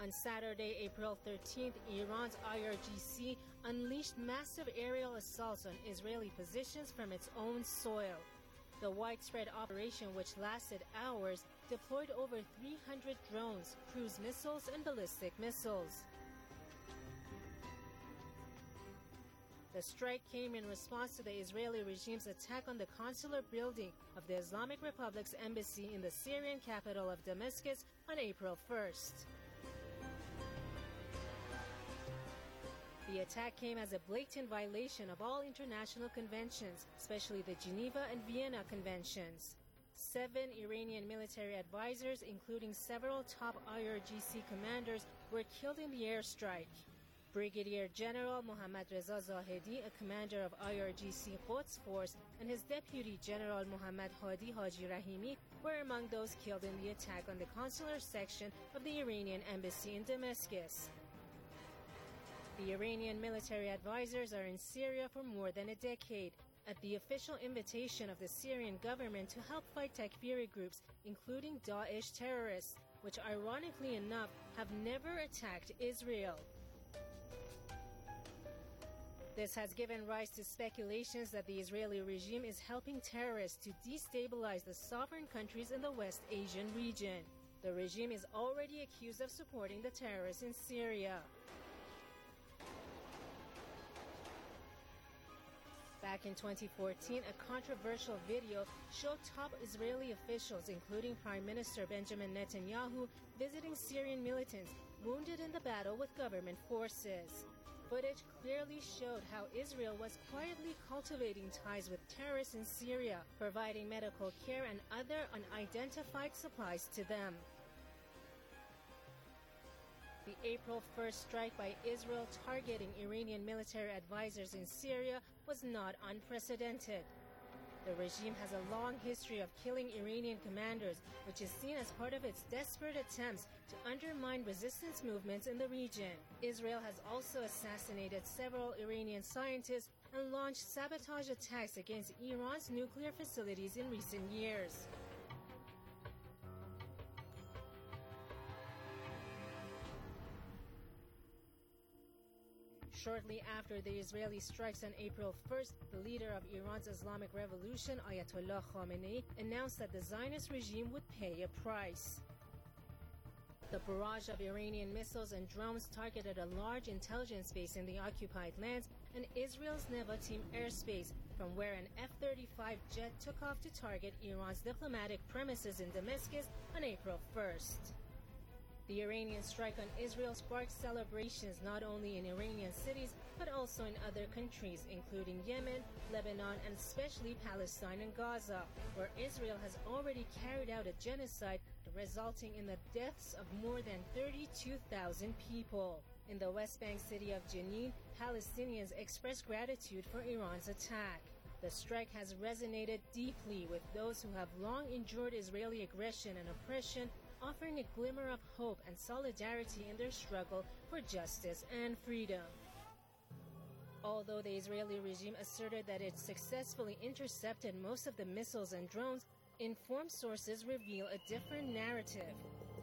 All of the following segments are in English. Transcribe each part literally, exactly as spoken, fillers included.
On Saturday, April thirteenth, Iran's I R G C unleashed massive aerial assaults on Israeli positions from its own soil. The widespread operation, which lasted hours, deployed over three hundred drones, cruise missiles, and ballistic missiles. The strike came in response to the Israeli regime's attack on the consular building of the Islamic Republic's embassy in the Syrian capital of Damascus on April first. The attack came as a blatant violation of all international conventions, especially the Geneva and Vienna Conventions. Seven Iranian military advisors, including several top I R G C commanders, were killed in the airstrike. Brigadier General Mohammad Reza Zahedi, a commander of I R G C Quds Force, and his Deputy General Mohammad Hadi Haji Rahimi were among those killed in the attack on the consular section of the Iranian embassy in Damascus. The Iranian military advisors are in Syria for more than a decade, at the official invitation of the Syrian government to help fight Takfiri groups, including Daesh terrorists, which ironically enough have never attacked Israel. This has given rise to speculations that the Israeli regime is helping terrorists to destabilize the sovereign countries in the West Asian region. The regime is already accused of supporting the terrorists in Syria. Back in twenty fourteen, a controversial video showed top Israeli officials, including Prime Minister Benjamin Netanyahu, visiting Syrian militants wounded in the battle with government forces. Footage clearly showed how Israel was quietly cultivating ties with terrorists in Syria, providing medical care and other unidentified supplies to them. The April first strike by Israel targeting Iranian military advisors in Syria was not unprecedented. The regime has a long history of killing Iranian commanders, which is seen as part of its desperate attempts to undermine resistance movements in the region. Israel has also assassinated several Iranian scientists and launched sabotage attacks against Iran's nuclear facilities in recent years. Shortly after the Israeli strikes on April first, the leader of Iran's Islamic Revolution, Ayatollah Khamenei, announced that the Zionist regime would pay a price. The barrage of Iranian missiles and drones targeted a large intelligence base in the occupied lands and Israel's Nevatim airspace, from where an F thirty-five jet took off to target Iran's diplomatic premises in Damascus on April first. The Iranian strike on Israel sparked celebrations not only in Iranian cities, but also in other countries, including Yemen, Lebanon, and especially Palestine and Gaza, where Israel has already carried out a genocide resulting in the deaths of more than thirty-two thousand people. In the West Bank city of Jenin, Palestinians expressed gratitude for Iran's attack. The strike has resonated deeply with those who have long endured Israeli aggression and oppression, offering a glimmer of hope and solidarity in their struggle for justice and freedom. Although the Israeli regime asserted that it successfully intercepted most of the missiles and drones, informed sources reveal a different narrative.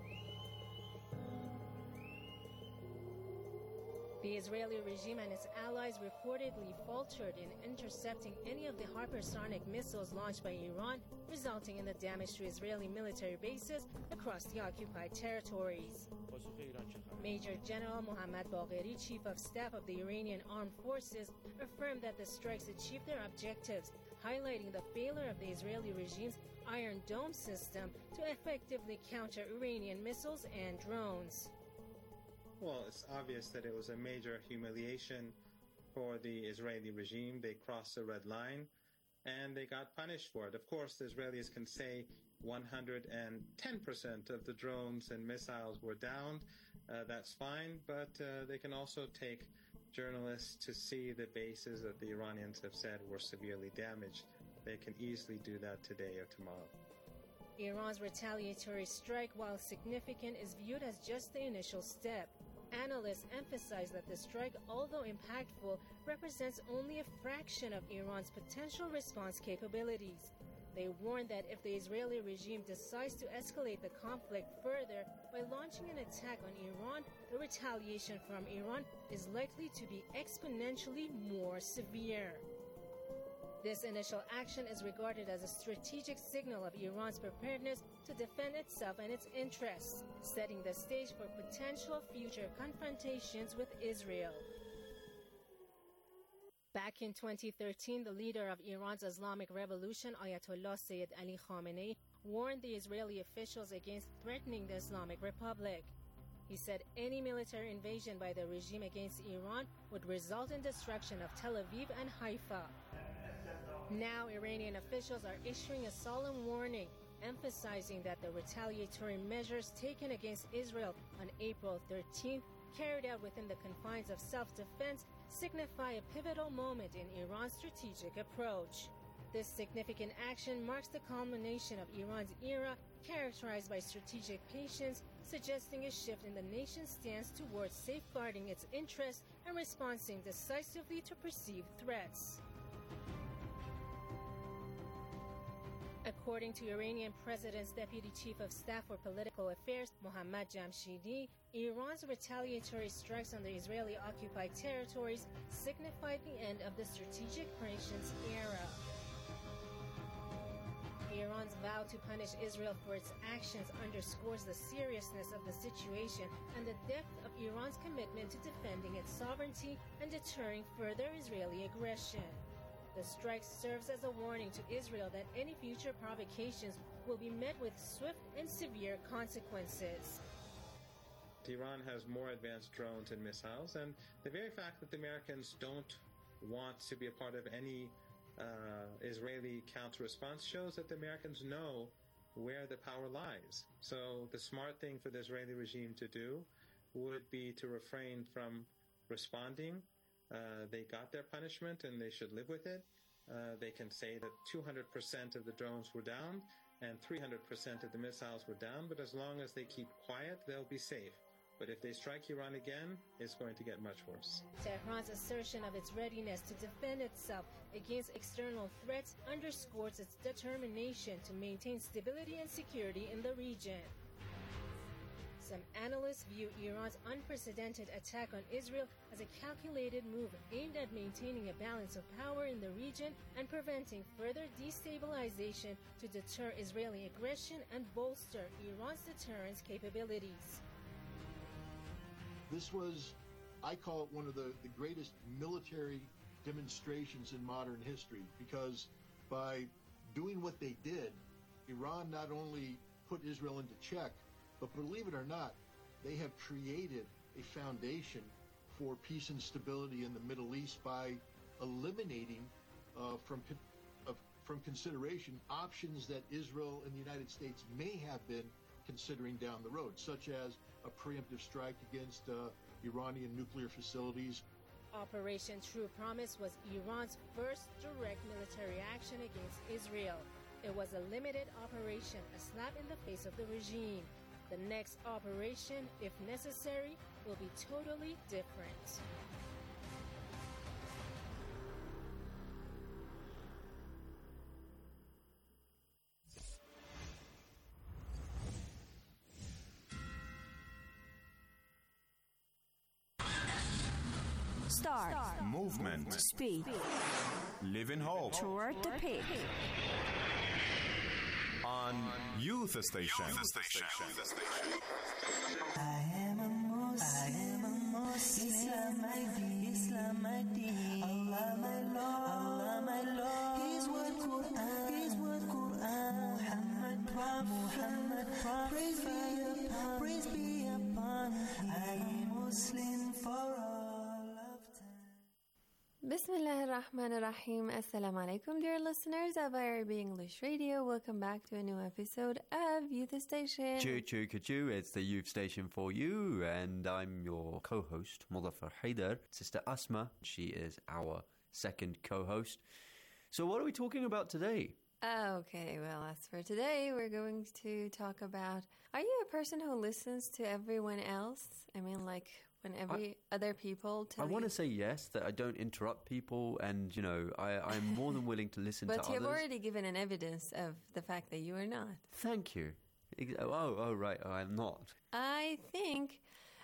The Israeli regime and its allies reportedly faltered in intercepting any of the hypersonic missiles launched by Iran, resulting in the damage to Israeli military bases across the occupied territories. Major General Mohammad Bagheri, Chief of Staff of the Iranian Armed Forces, affirmed that the strikes achieved their objectives, highlighting the failure of the Israeli regime's Iron Dome system to effectively counter Iranian missiles and drones. Well, it's obvious that it was a major humiliation for the Israeli regime. They crossed the red line, and they got punished for it. Of course, the Israelis can say one hundred ten percent of the drones and missiles were downed. Uh, that's fine, but uh, they can also take journalists to see the bases that the Iranians have said were severely damaged. They can easily do that today or tomorrow. Iran's retaliatory strike, while significant, is viewed as just the initial step. Analysts emphasize that the strike, although impactful, represents only a fraction of Iran's potential response capabilities. They warned that if the Israeli regime decides to escalate the conflict further by launching an attack on Iran, the retaliation from Iran is likely to be exponentially more severe. This initial action is regarded as a strategic signal of Iran's preparedness to defend itself and its interests, setting the stage for potential future confrontations with Israel. Back in twenty thirteen, the leader of Iran's Islamic Revolution, Ayatollah Sayyid Ali Khamenei, warned the Israeli officials against threatening the Islamic Republic. He said any military invasion by the regime against Iran would result in destruction of Tel Aviv and Haifa. Now, Iranian officials are issuing a solemn warning, emphasizing that the retaliatory measures taken against Israel on April thirteenth, carried out within the confines of self-defense, signify a pivotal moment in Iran's strategic approach. This significant action marks the culmination of Iran's era, characterized by strategic patience, suggesting a shift in the nation's stance towards safeguarding its interests and responding decisively to perceived threats. According to Iranian President's Deputy Chief of Staff for Political Affairs, Mohammad Jamshidi, Iran's retaliatory strikes on the Israeli-occupied territories signified the end of the strategic patience era. Iran's vow to punish Israel for its actions underscores the seriousness of the situation and the depth of Iran's commitment to defending its sovereignty and deterring further Israeli aggression. The strike serves as a warning to Israel that any future provocations will be met with swift and severe consequences. Iran has more advanced drones and missiles, and the very fact that the Americans don't want to be a part of any uh, Israeli counter-response shows that the Americans know where the power lies. So the smart thing for the Israeli regime to do would be to refrain from responding. Uh, they got their punishment and they should live with it. Uh, they can say that two hundred percent of the drones were down and three hundred percent of the missiles were down, but as long as they keep quiet, they'll be safe. But if they strike Iran again, it's going to get much worse. Tehran's assertion of its readiness to defend itself against external threats underscores its determination to maintain stability and security in the region. Some analysts view Iran's unprecedented attack on Israel as a calculated move aimed at maintaining a balance of power in the region and preventing further destabilization to deter Israeli aggression and bolster Iran's deterrence capabilities. This was, I call it one of the, the greatest military demonstrations in modern history, because by doing what they did, Iran not only put Israel into check, but believe it or not, they have created a foundation for peace and stability in the Middle East by eliminating uh, from uh, from consideration options that Israel and the United States may have been considering down the road, such as a preemptive strike against uh, Iranian nuclear facilities. Operation True Promise was Iran's first direct military action against Israel. It was a limited operation, a slap in the face of the regime. The next operation, if necessary, will be totally different. Start. Start. Movement. Speed. Live in hope. Toward the peak. On Youth Station. Youth Station. I am a Muslim. I am a Muslim. Islam my deen. Islam my deen. Allah my Lord. Allah my Lord. His word Quran. His word Quran. Muhammad Prophet. Muhammad Prophet. Praise be upon. Praise be upon. I am Muslim for all. Bismillah ar-Rahman ar-Rahim. Assalamu alaikum, dear listeners of I R B English Radio. Welcome back to a new episode of Youth Station. Choo choo choo, it's the Youth Station for you, and I'm your co-host, Mudaffar Haider. Sister Asma, she is our second co-host. So what are we talking about today? Okay, well, as for today, we're going to talk about, are you a person who listens to everyone else? I mean, like, when every I, other people tell I want you... to say yes, that I don't interrupt people, and, you know, I, I'm more than willing to listen to but others. But you've already given an evidence of the fact that you are not. Thank you. Oh, oh, right, oh, I'm not. I think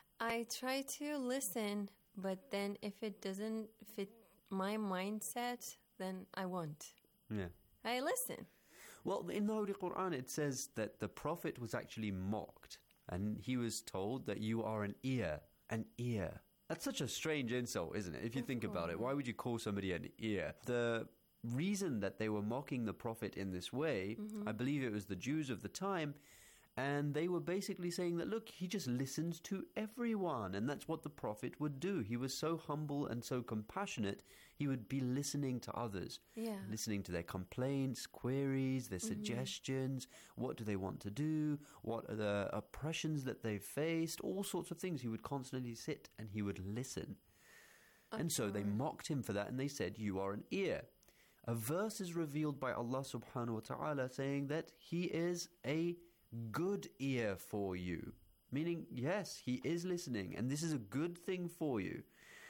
I try to listen, but then if it doesn't fit my mindset, then I won't. Yeah. I listen. Well, in the Holy Quran, it says that the Prophet was actually mocked, and he was told that you are an ear. An ear. That's such a strange insult, isn't it? If you think about it, why would you call somebody an ear? The reason that they were mocking the Prophet in this way, mm-hmm. I believe it was the Jews of the time, and they were basically saying that, look, he just listens to everyone, and that's what the Prophet would do. He was so humble and so compassionate, he would be listening to others, yeah. listening to their complaints, queries, their mm-hmm. suggestions, what do they want to do, what are the oppressions that they've faced, all sorts of things. He would constantly sit and he would listen. Okay. And so they mocked him for that, and they said, you are an ear. A verse is revealed by Allah subhanahu wa ta'ala saying that he is a good ear for you, meaning yes, he is listening, and this is a good thing for you.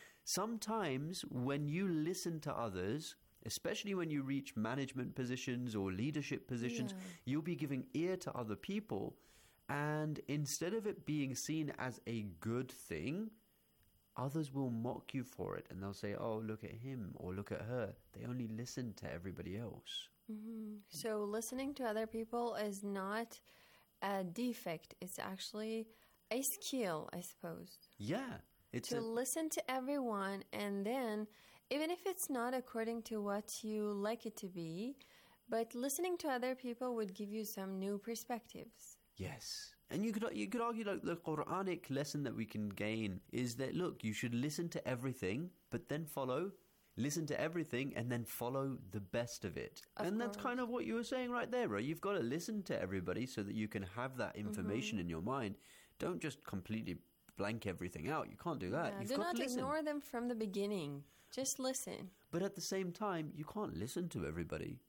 Sometimes when you listen to others, especially when you reach management positions or leadership positions, yeah. you'll be giving ear to other people, and instead of it being seen as a good thing, others will mock you for it, and they'll say, oh, look at him or look at her. They only listen to everybody else. Mm-hmm. So listening to other people is not a defect. It's actually a skill, I suppose. Yeah. It's to a... listen to everyone, and then, even if it's not according to what you like it to be, but listening to other people would give you some new perspectives. Yes. And you could you could argue like the Quranic lesson that we can gain is that, look, you should listen to everything, but then follow Listen to everything and then follow the best of it. Of and course. That's kind of what you were saying right there, right? You've got to listen to everybody so that you can have that information mm-hmm. in your mind. Don't just completely blank everything out. You can't do that. Yeah, You've do got not to listen. ignore them from the beginning. Just listen. But at the same time, you can't listen to everybody.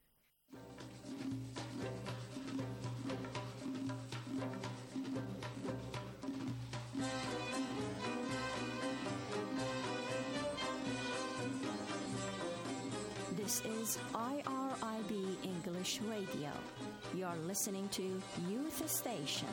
This is I R I B English Radio. You're listening to Youth Station.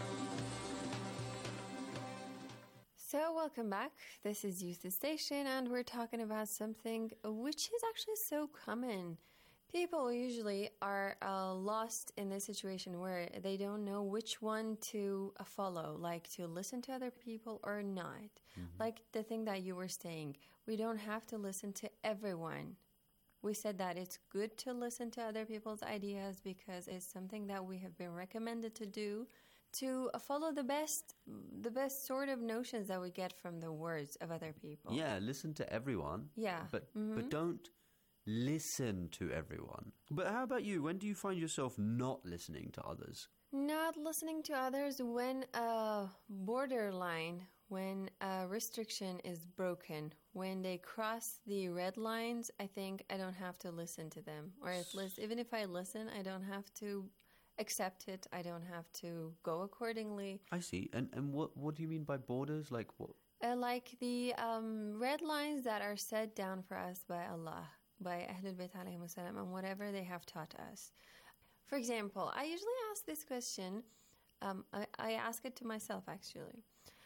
So welcome back. This is Youth Station, and we're talking about something which is actually so common. People usually are uh, lost in this situation where they don't know which one to uh, follow, like to listen to other people or not. Mm-hmm. Like the thing that you were saying, we don't have to listen to everyone. We said that it's good to listen to other people's ideas because it's something that we have been recommended to do to follow the best the best sort of notions that we get from the words of other people. Yeah, listen to everyone. Yeah. But mm-hmm. but don't listen to everyone. But how about you? When do you find yourself not listening to others? Not listening to others when a borderline, when a restriction is broken, when they cross the red lines, I think I don't have to listen to them. Or at least, even if I listen, I don't have to accept it. I don't have to go accordingly. I see. And and what what do you mean by borders? Like what? Uh, like the um, red lines that are set down for us by Allah, by Ahlul Bayt alayhimus salam, and whatever they have taught us. For example, I usually ask this question, um, I, I ask it to myself actually,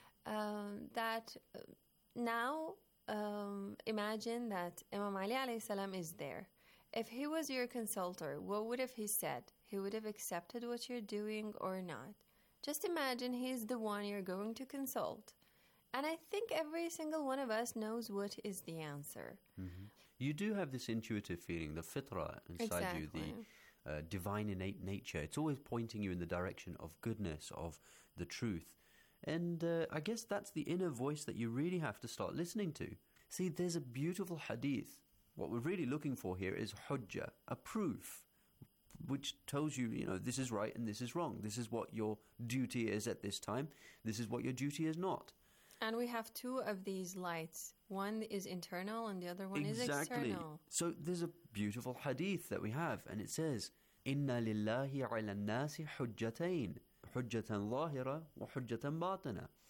um, that uh, now um, imagine that Imam Ali alayhi salam is there. If he was your consultor, what would have he said? He would have accepted what you're doing or not. Just imagine he's the one you're going to consult. And I think every single one of us knows what is the answer. Mm-hmm. You do have this intuitive feeling, the fitrah inside exactly. you, the uh, divine innate nature. It's always pointing you in the direction of goodness, of the truth. And uh, I guess that's the inner voice that you really have to start listening to. See, there's a beautiful hadith. What we're really looking for here is hujjah, a proof, which tells you, you know, this is right and this is wrong. This is what your duty is at this time. This is what your duty is not. And we have two of these lights. One is internal and the other one exactly. is external. So there's a beautiful hadith that we have, and it says, Inna lillahi ala nasi hujjatain, hujjatan lahira wa hujjatan batina.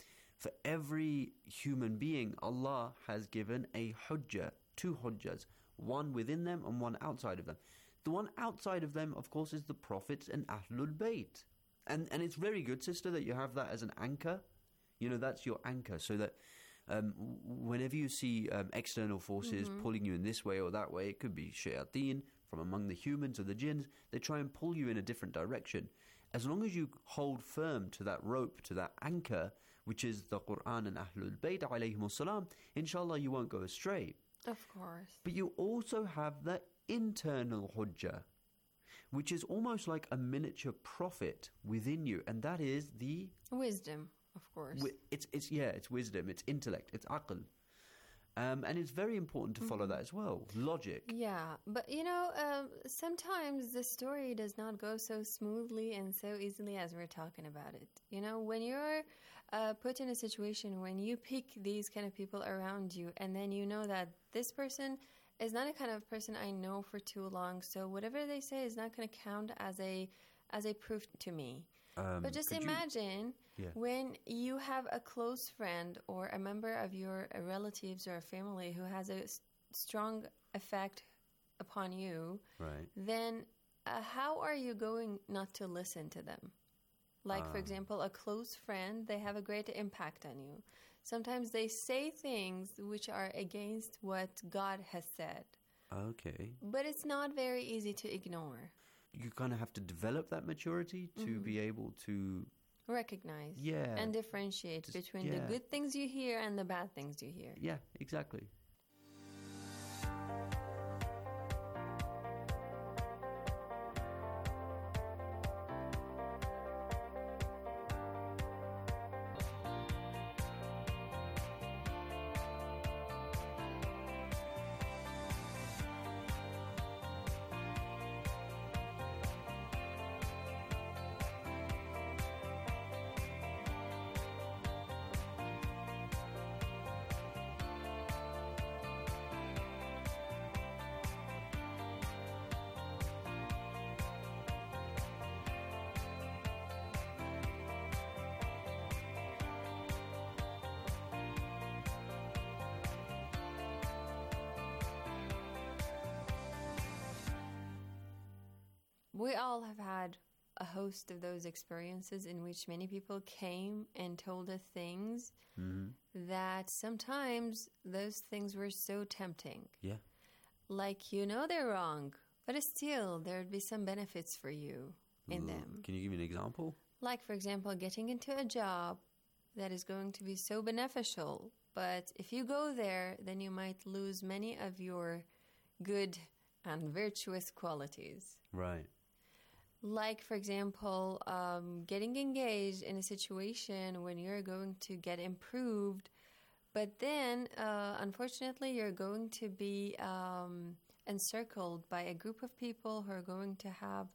For every human being, Allah has given a hujjah, two hujjas, one within them and one outside of them. The one outside of them, of course, is the prophets and Ahlul Bayt. And and it's very good, sister, that you have that as an anchor. You know, that's your anchor, so that um, whenever you see um, external forces mm-hmm. pulling you in this way or that way, it could be shayateen from among the humans or the jinns, they try and pull you in a different direction. As long as you hold firm to that rope, to that anchor, which is the Quran and Ahlul Bayt alayhimus salam, inshallah you won't go astray. Of course. But you also have the internal hujjah, which is almost like a miniature prophet within you, and that is the wisdom, of course. Wi- it's it's yeah, it's wisdom, it's intellect, it's aql. Um, and it's very important to follow mm-hmm. that as well. Logic. Yeah, but you know, um, sometimes the story does not go so smoothly and so easily as we're talking about it. You know, when you're uh, put in a situation when you pick these kind of people around you, and then you know that this person is not a kind of person I know for too long, so whatever they say is not going to count as a as a proof to me. Um, but just imagine you, yeah. when you have a close friend or a member of your uh, relatives or family who has a s- strong effect upon you, right. then uh, how are you going not to listen to them? Like, um. for example, a close friend, they have a great impact on you. Sometimes they say things which are against what God has said. Okay. But it's not very easy to ignore. You kind of have to develop that maturity to mm-hmm. be able to recognize yeah, and differentiate just, between yeah. the good things you hear and the bad things you hear. Yeah, exactly. We all have had a host of those experiences in which many people came and told us things mm-hmm. that sometimes those things were so tempting. Yeah. Like, you know they're wrong, but still there'd be some benefits for you in Ooh. them. Can you give me an example? Like, for example, getting into a job that is going to be so beneficial, but if you go there, then you might lose many of your good and virtuous qualities. Right. Like, for example, um, getting engaged in a situation when you're going to get improved, but then, uh, unfortunately, you're going to be um, encircled by a group of people who are going to have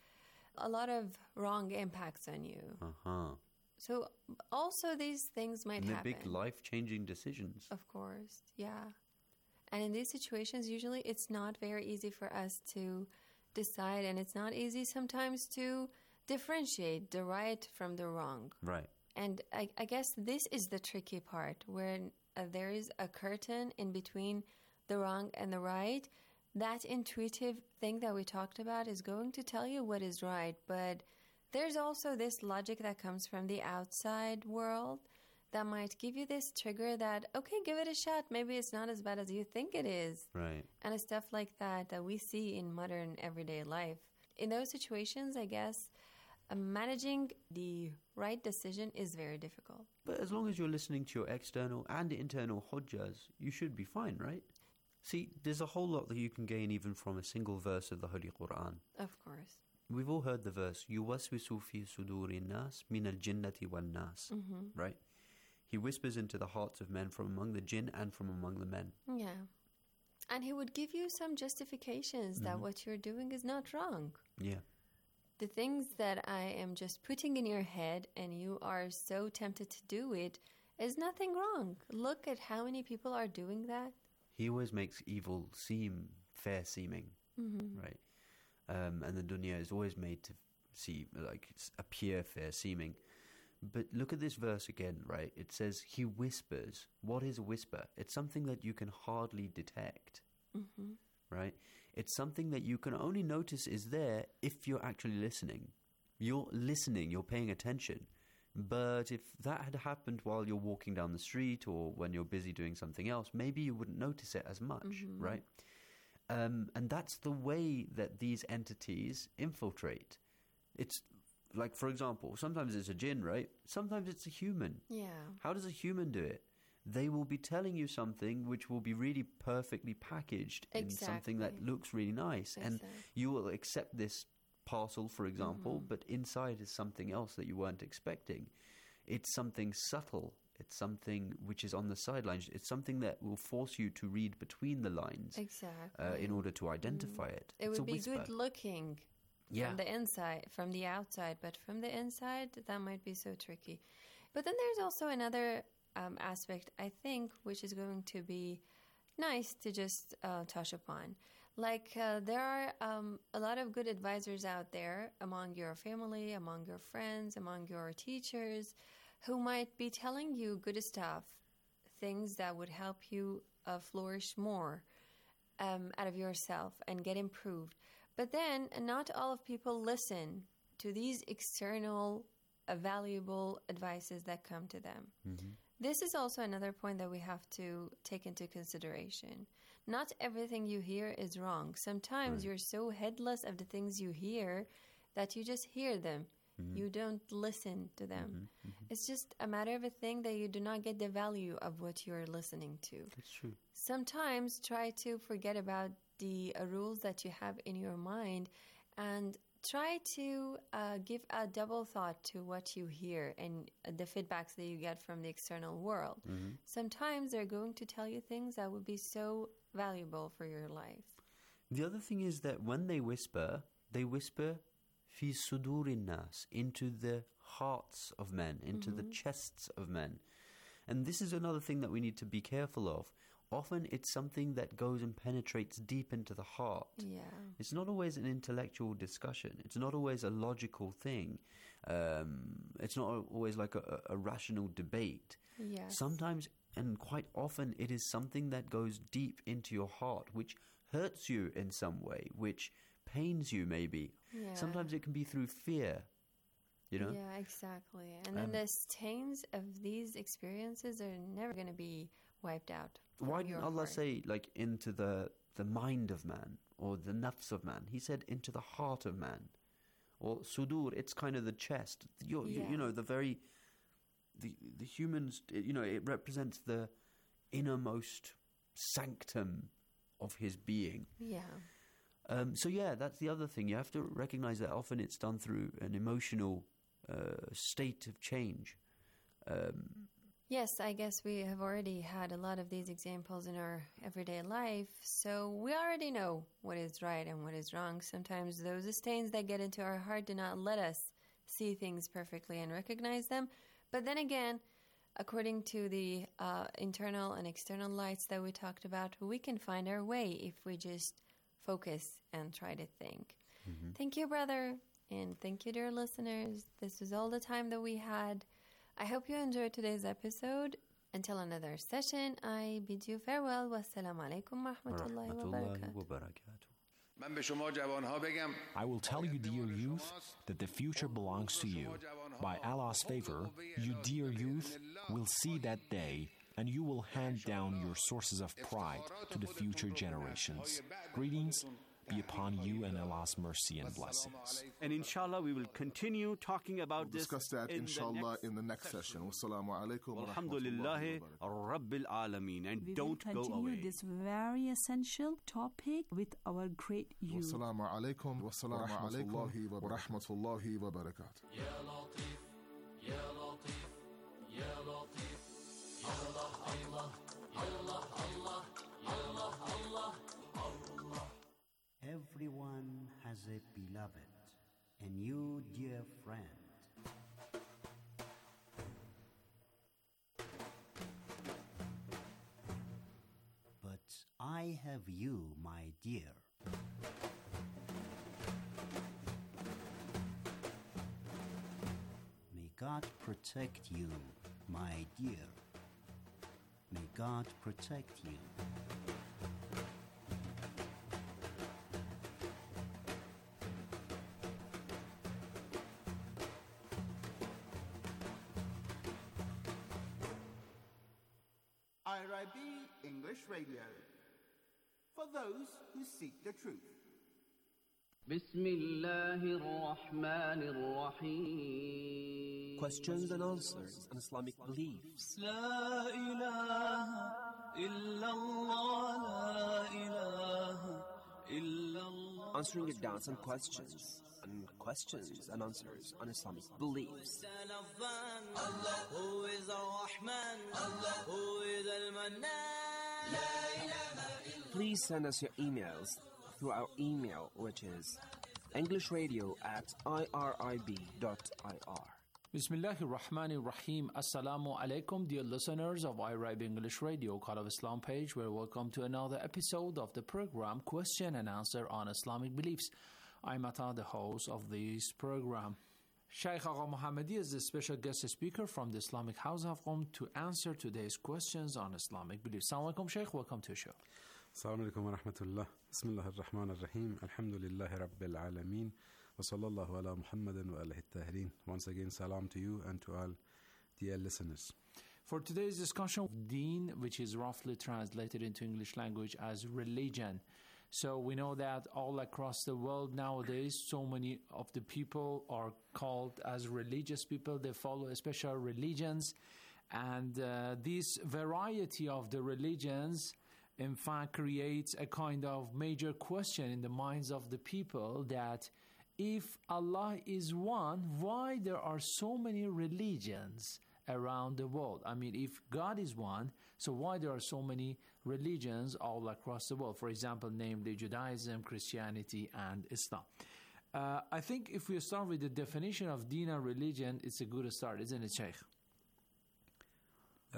a lot of wrong impacts on you. Uh-huh. So, also, these things might and they're happen. big life-changing decisions. Of course, yeah. And in these situations, usually, it's not very easy for us to decide, and it's not easy sometimes to differentiate the right from the wrong. Right. And I, I guess this is the tricky part, where uh, there is a curtain in between the wrong and the right. That intuitive thing that we talked about is going to tell you what is right, but there's also this logic that comes from the outside world that might give you this trigger that, okay, give it a shot. Maybe it's not as bad as you think it is. Right. And stuff like that that we see in modern everyday life. In those situations, I guess, uh, managing the right decision is very difficult. But as long as you're listening to your external and internal hujjas, you should be fine, right? See, there's a whole lot that you can gain even from a single verse of the Holy Quran. Of course. We've all heard the verse, يُوَسْوِسُ فِي صُدُورِ النَّاسِ مِنَ الْجِنَّةِ وَالنَّاسِ, mm-hmm. right? He whispers into the hearts of men from among the jinn and from among the men. Yeah. And he would give you some justifications mm-hmm. that what you're doing is not wrong. Yeah. The things that I am just putting in your head and you are so tempted to do it is nothing wrong. Look at how many people are doing that. He always makes evil seem fair-seeming, mm-hmm. right? Um, and the dunya is always made to see, like, appear fair-seeming. But look at this verse again, right? It says, he whispers. What is a whisper? It's something that you can hardly detect, Mm-hmm. right? It's something that you can only notice is there if you're actually listening. You're listening, you're paying attention. But if that had happened while you're walking down the street or when you're busy doing something else, maybe you wouldn't notice it as much, Mm-hmm. right? Um, and that's the way that these entities infiltrate. It's like, for example, sometimes it's a jinn, right? Sometimes it's a human. Yeah. How does a human do it? They will be telling you something which will be really perfectly packaged in something that Exactly. looks really nice. And Exactly. you will accept this parcel, for example, Mhm. but inside is something else that you weren't expecting. It's something subtle. It's something which is on the sidelines. It's something that will force you to read between the lines Exactly. uh, in order to identify it. It It's would a be whisper. good looking Yeah. from the inside, from the outside, but from the inside, that might be so tricky. But then there's also another um, aspect, I think, which is going to be nice to just uh, touch upon. Like, uh, there are um, a lot of good advisors out there among your family, among your friends, among your teachers, who might be telling you good stuff, things that would help you uh, flourish more um, out of yourself and get improved. But then, not all of people listen to these external, uh, valuable advices that come to them. Mm-hmm. This is also another point that we have to take into consideration. Not everything you hear is wrong. Sometimes Right. you're so headless of the things you hear that you just hear them. Mhm. You don't listen to them. Mhm, mhm. It's just a matter of a thing that you do not get the value of what you're listening to. That's true. Sometimes try to forget about the uh, rules that you have in your mind and try to uh, give a double thought to what you hear and uh, the feedbacks that you get from the external world. Mhm. Sometimes they're going to tell you things that would be so valuable for your life. The other thing is that when they whisper, they whisper fi sudurin nas, into the hearts of men, into the Mhm. chests of men. And this is another thing that we need to be careful of. Often it's something that goes and penetrates deep into the heart. Yeah. It's not always an intellectual discussion. It's not always a logical thing. Um, it's not always like a, a rational debate. Yes. Sometimes, and quite often, it is something that goes deep into your heart, which hurts you in some way, which pains you maybe. Yeah. Sometimes it can be through fear, you know? Yeah, exactly. And then Um, the stains of these experiences are never going to be wiped out. from Why your didn't Allah heart. say, like, into the, the mind of man, or the nafs of man? He said, into the heart of man. Or sudur, it's kind of the chest. You're, you, Yeah. you know, the very... The, the humans, you know, it represents the innermost sanctum of his being. Yeah. Um, so yeah, that's the other thing. You have to recognize that often it's done through an emotional uh, state of change. Um, Yes, I guess we have already had a lot of these examples in our everyday life, so we already know what is right and what is wrong. Sometimes those stains that get into our heart do not let us see things perfectly and recognize them. But then again, according to the uh, internal and external lights that we talked about, we can find our way if we just focus and try to think. Mm-hmm. Thank you, brother, and thank you, dear listeners. This was all the time that we had. I hope you enjoyed today's episode. Until another session, I bid you farewell. Wassalamu alaikum wa rahmatullahi wa Rahmatullahi barakatuh. wa barakatuh. من به شما جوانها بگم I will tell you, dear youth, that the future belongs to you. By Allah's favor, you, dear youth, will see that day, and you will hand down your sources of pride to the future generations. Greetings be upon you and Allah's mercy and blessings. And inshallah, we will continue talking about We'll this. discuss that, in inshallah, the in the next session. Wassalamu alaikum wa Alhamdulillahi rahmatullahi wa barakatuh. Rabbil Alameen. And We don't will go continue away. this very essential topic with our great youth. Wassalamu alaikum wa rahmatullahi wa rahmatullahi wa barakatuh. Everyone has a beloved, and you, dear friend. But I have you, my dear. May God protect you, my dear. May God protect you. I R I B English Radio. For those who seek the truth. بسم الله الرحمن الرحيم. Questions and answers on Islamic beliefs. لا إله إلا الله لا إله إلا الله. Answering your doubts and questions and questions and answers on Islamic beliefs. Allah who is Ar-Rahman, Allah who is Al-Mannan. لا إله إلا. Please send us your emails through our email, which is englishradio at irib dot I R. Bismillahir Rahmanir Rahim. Assalamu alaikum, dear listeners of I R I B English Radio, Call of Islam page. We're welcome to another episode of the program Question and Answer on Islamic Beliefs. I'm Ata, the host of this program. Shaykh Agha Muhammadi is the special guest speaker from the Islamic House of Qom to answer today's questions on Islamic beliefs. Assalamu alaikum, Shaykh. Welcome to the show. Assalamu alaikum wa rahmatullah. Bismillah ar-Rahman ar-Rahim. Alhamdulillahi Rabbil Alameen. Wa sallallahu ala Muhammadin wa alihi tahirin. Once again, salam to you and to all dear listeners. For today's discussion, Deen, which is roughly translated into English language as religion. So we know that all across the world nowadays, so many of the people are called as religious people. They follow special religions. And uh, this variety of the religions, in fact, creates a kind of major question in the minds of the people that if Allah is one, why there are so many religions around the world? I mean, if God is one, so why there are so many religions all across the world? For example, namely Judaism, Christianity, and Islam. Uh, I think if we start with the definition of Deen and religion, it's a good start, isn't it, Sheikh? Uh,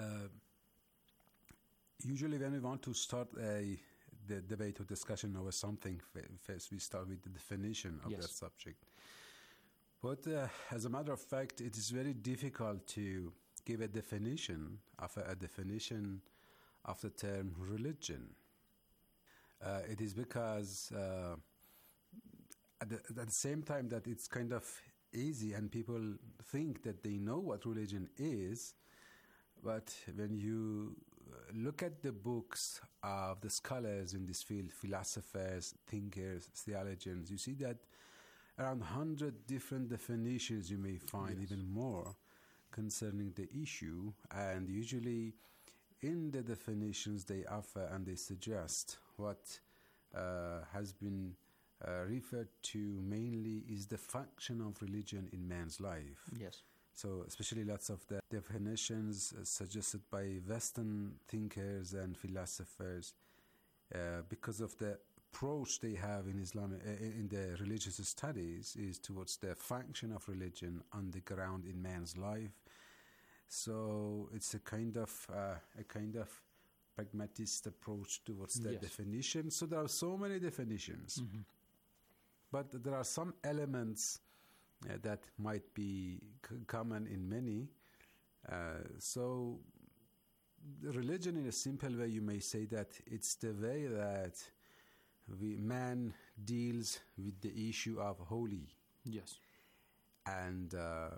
usually when we want to start a the debate or discussion over something, first we start with the definition of yes. that subject. But uh, as a matter of fact, it is very difficult to give a definition of a, a definition of the term religion. Uh, it is because uh, at, the, at the same time that it's kind of easy and people think that they know what religion is, but when you look at the books of the scholars in this field, philosophers, thinkers, theologians, you see that around one hundred different definitions you may find, yes. even more, concerning the issue. And usually in the definitions they offer and they suggest what uh, has been uh, referred to mainly is the function of religion in man's life. Yes. So especially lots of the definitions uh, suggested by Western thinkers and philosophers, uh, because of the approach they have in Islam, uh, in the religious studies, is towards the function of religion on the ground in man's life. So it's a kind of uh, a kind of pragmatist approach towards the yes. definition. So there are so many definitions, mm-hmm. but there are some elements Uh, that might be c- common in many. Uh, so religion, in a simple way, you may say that it's the way that we, man deals with the issue of holy. Yes. And uh,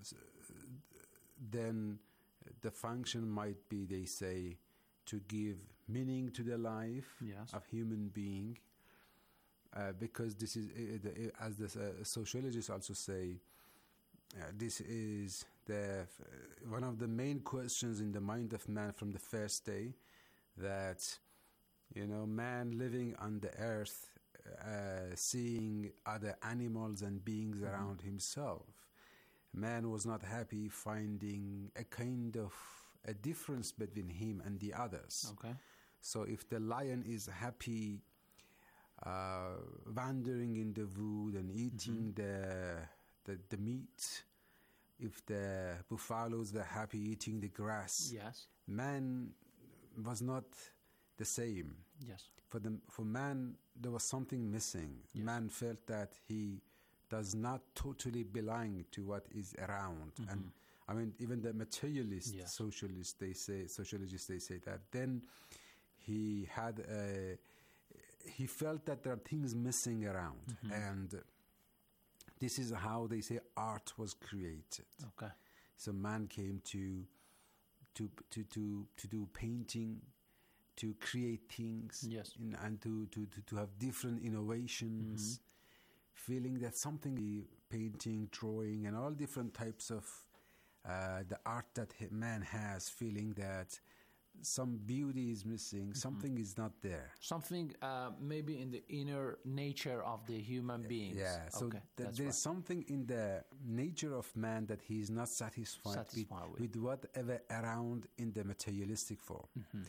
then the function might be, they say, to give meaning to the life yes. of human being. Uh, because this is, uh, the, uh, as the uh, sociologists also say, uh, this is the f- one of the main questions in the mind of man from the first day, that, you know, man living on the earth, uh, seeing other animals and beings mm-hmm. around himself, man was not happy finding a kind of a difference between him and the others. Okay. So if the lion is happy Uh, wandering in the wood and eating mm-hmm. the, the the meat, if the buffaloes were happy eating the grass, yes, man was not the same. Yes, for the for man there was something missing. Yes. Man felt that he does not totally belong to what is around. Mm-hmm. And I mean, even the materialist yes. socialists, they say, sociologists, they say that. Then he had a, he felt that there are things missing around. Mm-hmm. And this is how they say art was created. Okay. So man came to, to, to, to, to do painting, to create things, yes. in, and to, to, to, to have different innovations, mm-hmm. feeling that something, painting, drawing, and all different types of uh, the art that man has, feeling that some beauty is missing, mm-hmm. something is not there. Something uh, maybe in the inner nature of the human beings. Yeah, so okay, th- there is right. something in the nature of man that he is not satisfied, satisfied with, with. with whatever around in the materialistic form. Mm-hmm.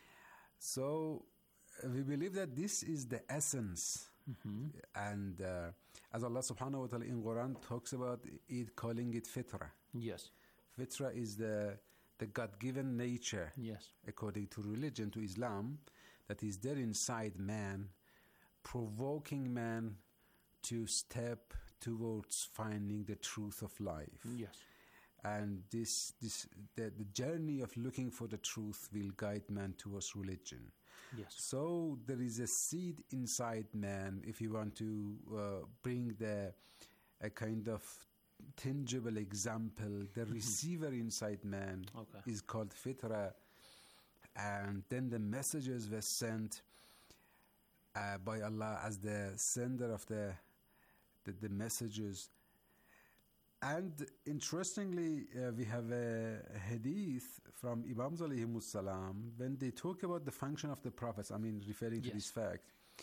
So uh, we believe that this is the essence. Mm-hmm. And uh, as Allah subhanahu wa ta'ala in Quran talks about it, calling it fitra. Yes. Fitra is the the God-given nature, yes. according to religion, to Islam, that is there inside man, provoking man to step towards finding the truth of life. Yes. And this, this, the, the journey of looking for the truth will guide man towards religion. Yes. So there is a seed inside man. If you want to uh, bring the a kind of tangible example, the mm-hmm. receiver inside man okay. is called fitra, and then the messages were sent uh, by Allah as the sender of the the, the messages. And interestingly, uh, we have a hadith from Imams alayhimus salam when they talk about the function of the prophets, I mean referring to yes. this fact.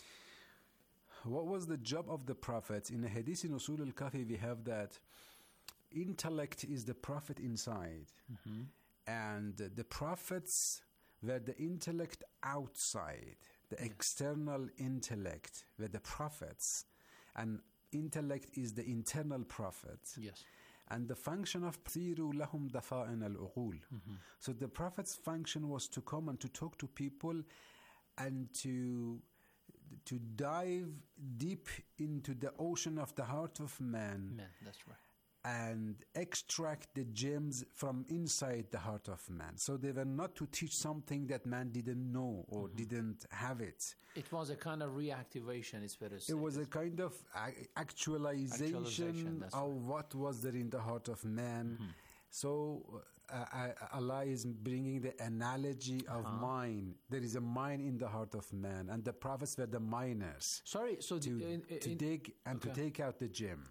What was the job of the prophets? In a hadith in Usul al-Kafi, we have that intellect is the prophet inside. Mm-hmm. And uh, the prophets were the intellect outside. The yes. external intellect were the prophets. And intellect is the internal prophet. Yes. And the function of Thiru lahum dafa'in al-uqul. Mm-hmm. So the prophet's function was to come and to talk to people and to to dive deep into the ocean of the heart of man. Man, that's right. And extract the gems from inside the heart of man. So they were not to teach something that man didn't know or mm-hmm. didn't have it. It was a kind of reactivation, it's fair to say. It was a kind of actualization, actualization of right. what was there in the heart of man. Mm-hmm. So uh, Allah is bringing the analogy of uh-huh. mine. There is a mine in the heart of man, and the prophets were the miners. Sorry, so to, in, in, to dig and okay. to take out the gem.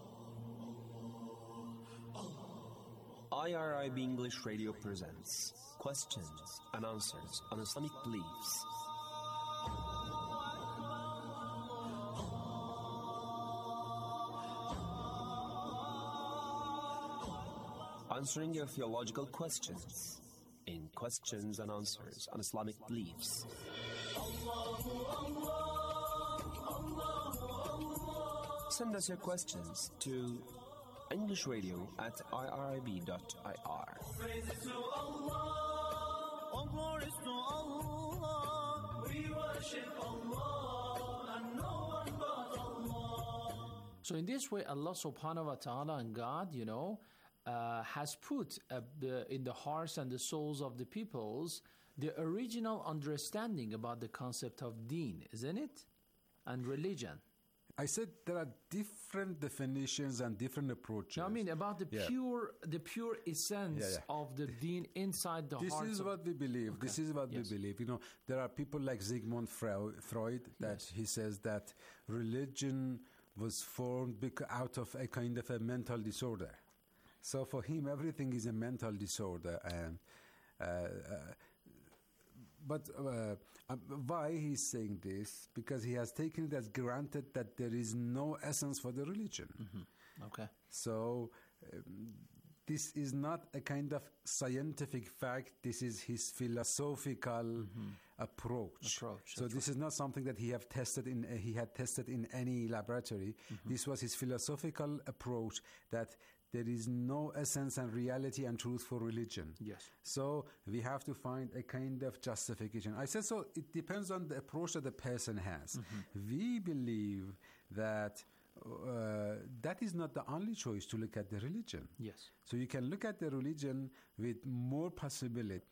I R I B English Radio presents questions and answers on Islamic beliefs. Answering your theological questions in questions and answers on Islamic beliefs. Send us your questions to English Radio at I R I B dot I R. So in this way, Allah subhanahu wa ta'ala and God, you know, uh, has put uh, the, in the hearts and the souls of the peoples the original understanding about the concept of deen, isn't it? And religion. I said there are different definitions and different approaches. No, I mean about the yeah. pure, the pure essence yeah, yeah. of the deen inside the this hearts. This is of what we believe. Okay. This is what yes. we believe. You know, there are people like Sigmund Freud that yes. he says that religion was formed bec- out of a kind of a mental disorder. So for him, everything is a mental disorder, and uh, uh, but uh, uh, why he's saying this? Because he has taken it as granted that there is no essence for the religion. Mm-hmm. Okay. So um, this is not a kind of scientific fact. This is his philosophical mm-hmm. approach. Approach. So this right. is not something that he have tested in. Uh, he had tested in any laboratory. Mm-hmm. This was his philosophical approach that there is no essence and reality and truth for religion. Yes. So we have to find a kind of justification. I said so it depends on the approach that the person has. Mm-hmm. We believe that uh, that is not the only choice to look at the religion. Yes. So you can look at the religion with more possibility.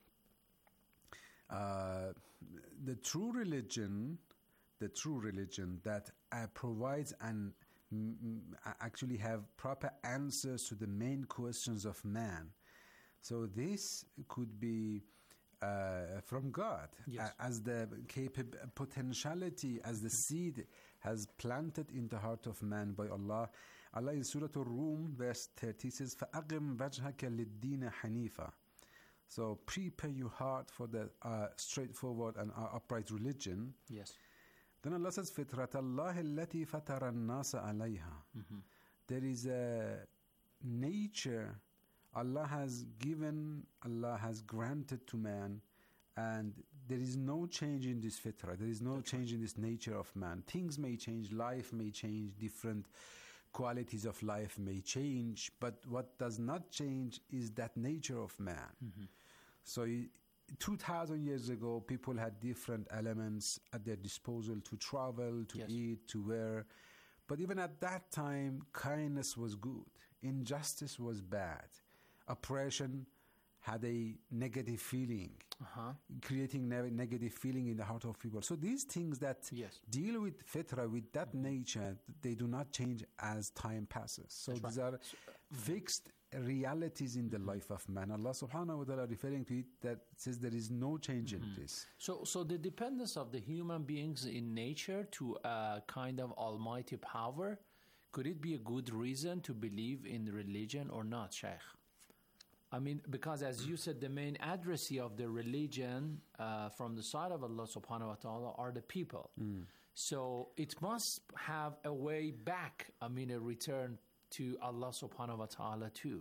Uh, the true religion, the true religion that uh, provides and m- m- actually have proper answers to the main questions of man. So this could be uh, from God, yes. uh, as the capab- potentiality, as the seed has planted in the heart of man by Allah. Allah in Surah Al-Rum, verse thirty says, فَأَقِمْ وَجْهَكَ لِلدِّينِ حَنِيفًا. So prepare your heart for the uh, straightforward and uh, upright religion. Yes. Then Allah says, فِطْرَةَ اللَّهِ الَّتِي فَتَرَ النَّاسَ عَلَيْهَا. There is a nature Allah has given, Allah has granted to man, and there is no change in this fitrah. There is no That's change right. in this nature of man. Things may change, life may change, different qualities of life may change, but what does not change is that nature of man. Mm-hmm. So two thousand years ago, people had different elements at their disposal to travel, to yes. eat, to wear. But even at that time, kindness was good. Injustice was bad. Oppression had a negative feeling, uh-huh. creating ne- negative feeling in the heart of people. So these things that yes. deal with fitra, with that mm-hmm. nature, they do not change as time passes. So That's these right. are fixed realities in the life of man. Allah subhanahu wa ta'ala referring to it that says there is no change mm-hmm. in this. So, so the dependence of the human beings in nature to a kind of almighty power, could it be a good reason to believe in religion or not, Shaykh? I mean, because as you said, the main addressee of the religion uh, from the side of Allah subhanahu wa ta'ala are the people. Mm. So it must have a way back, I mean, a return to Allah subhanahu wa ta'ala too.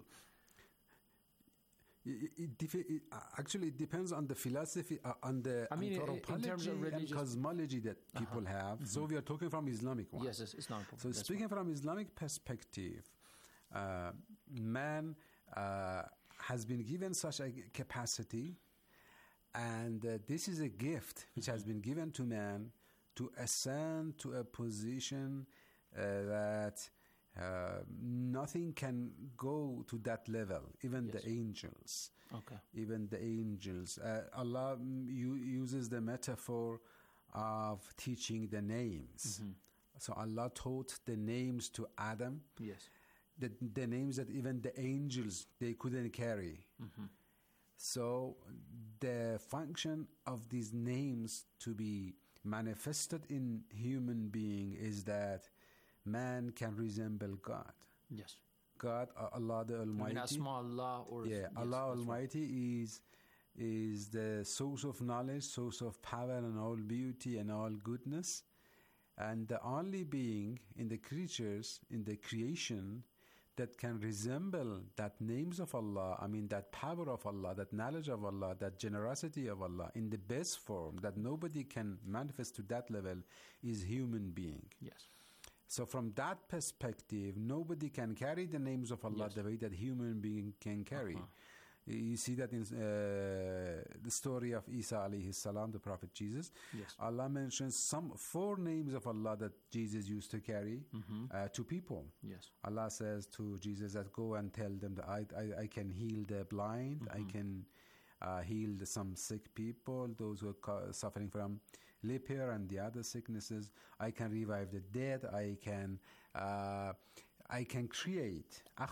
It, it, defi- it actually it depends on the philosophy, uh, on the I mean, anthropology and cosmology that people uh-huh. have. Mm-hmm. So we are talking from Islamic one. Yes, it's Islamic. So That's speaking right. from Islamic perspective, uh, man uh, has been given such a capacity, and uh, this is a gift which mm-hmm. has been given to man to ascend to a position uh, that uh, nothing can go to that level, even yes. the angels. Okay. Even the angels. Uh, Allah mm, u- uses the metaphor of teaching the names. Mm-hmm. So Allah taught the names to Adam. Yes. The, the names that even the angels, they couldn't carry. Mm-hmm. So the function of these names to be manifested in human being is that man can resemble God. Yes. God, uh, Allah the Almighty. I mean, Asma Allah or... Yeah, yes, Allah Almighty right. is, is the source of knowledge, source of power and all beauty and all goodness. And the only being in the creatures, in the creation, that can resemble that names of Allah, I mean that power of Allah, that knowledge of Allah, that generosity of Allah in the best form that nobody can manifest to that level is human being. Yes. So from that perspective, nobody can carry the names of Allah yes. the way that human being can carry. Uh-huh. You see that in uh, the story of Isa alayhi salam, the Prophet Jesus. Yes. Allah mentions some four names of Allah that Jesus used to carry mm-hmm. uh, to people. Yes. Allah says to Jesus that go and tell them that I, I, I can heal the blind, mm-hmm. I can uh, heal the, some sick people, those who are co- suffering from leper and the other sicknesses. I can revive the dead. I can... Uh, I can create I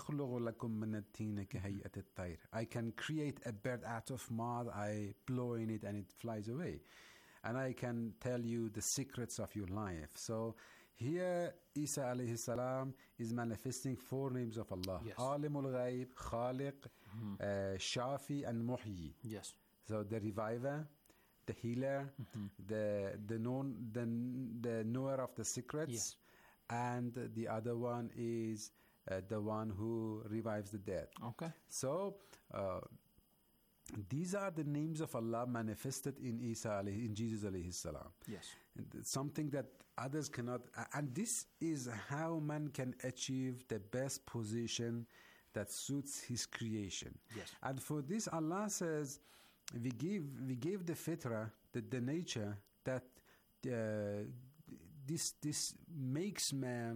can create a bird out of mud. I blow in it and it flies away, and I can tell you the secrets of your life. So here Isa alayhi salam is manifesting four names of Allah: yes. Alimul Ghaib, Khaliq, mm-hmm. uh, Shafi and Muhyi. Yes. So the reviver, the healer, mm-hmm. the the known the the knower of the secrets. Yes. And the other one is uh, the one who revives the dead. Okay. So uh, these are the names of Allah manifested in Isa alayhi, in Jesus alayhi salam. Yes. Something that others cannot. And this is how man can achieve the best position that suits his creation. Yes. And for this, Allah says, we give we gave the fitrah, the, the nature that. Uh, This this makes man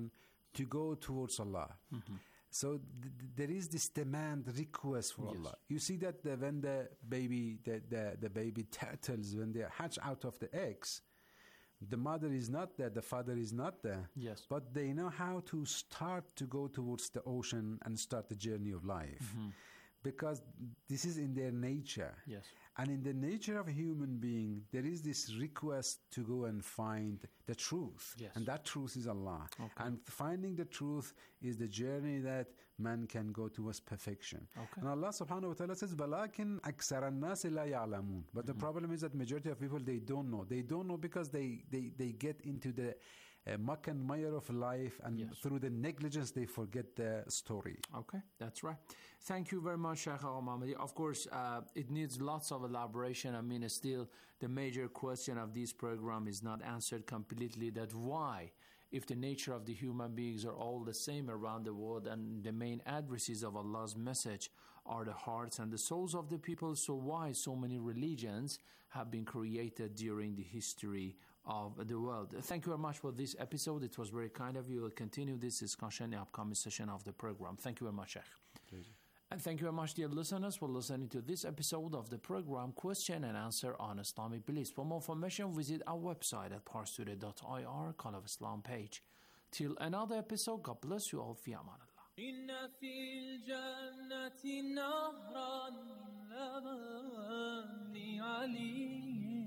to go towards Allah. Mm-hmm. So th- there is this demand, request for yes. Allah. You see that the, when the baby, the, the, the baby turtles, when they hatch out of the eggs, the mother is not there, the father is not there. Yes. But they know how to start to go towards the ocean and start the journey of life. Mm-hmm. Because this is in their nature. Yes. And in the nature of a human being, there is this request to go and find the truth. Yes. And that truth is Allah. Okay. And finding the truth is the journey that man can go towards perfection. Okay. And Allah subhanahu wa ta'ala says, وَلَكِنْ أَكْثَرَ النَّاسِ لَا يَعْلَمُونَ. But mm-hmm. the problem is that majority of people, they don't know. They don't know because they, they, they get into the uh, muck and mire of life, and yes. through the negligence, they forget the story. Okay, that's right. Thank you very much, Sheikh Al-Mamadi. Of course, uh, it needs lots of elaboration. I mean, still, the major question of this program is not answered completely, that why, if the nature of the human beings are all the same around the world and the main addresses of Allah's message are the hearts and the souls of the people, so why so many religions have been created during the history of the world? Thank you very much for this episode. It was very kind of you. We'll continue this discussion in the upcoming session of the program. Thank you very much, Sheikh. Pleasure. And thank you very much, dear listeners, for listening to this episode of the program Question and Answer on Islamic Beliefs. For more information, visit our website at parstoday dot I R, Call of Islam page. Till another episode, God bless you all. Fi aman Allah. إن في الجنة نهرا من لبن علي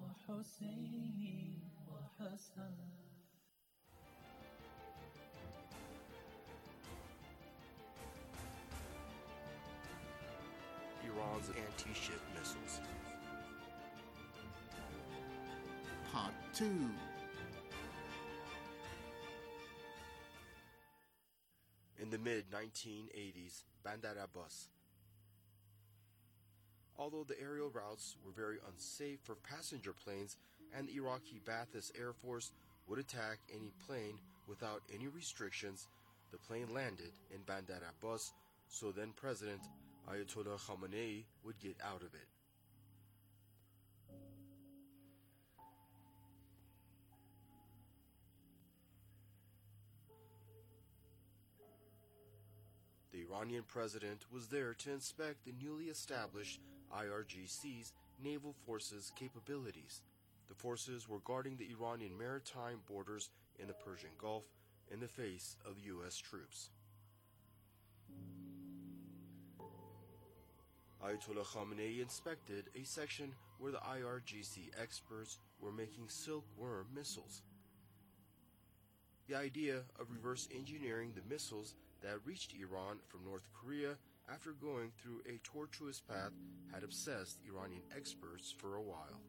وحسين وحسن. Iran's anti-ship missiles. Part two. In the mid nineteen eighties, Bandar Abbas. Although the aerial routes were very unsafe for passenger planes and the Iraqi Ba'athist Air Force would attack any plane without any restrictions, the plane landed in Bandar Abbas, so then President Ayatollah Khamenei would get out of it. The Iranian president was there to inspect the newly established I R G C's naval forces capabilities. The forces were guarding the Iranian maritime borders in the Persian Gulf in the face of U S troops. Ayatollah Khamenei inspected a section where the I R G C experts were making silkworm missiles. The idea of reverse engineering the missiles that reached Iran from North Korea after going through a tortuous path had obsessed Iranian experts for a while.